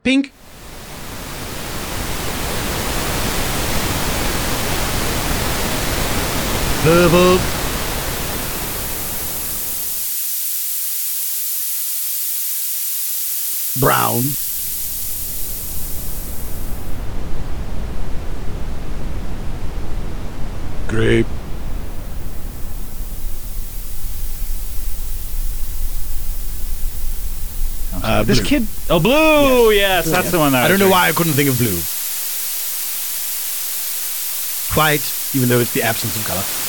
Pink. Purple. Brown. Grape. This Blue. kid. Oh, blue. Yes, that's the one. That I don't know why I couldn't think of blue. White, even though it's the absence of color.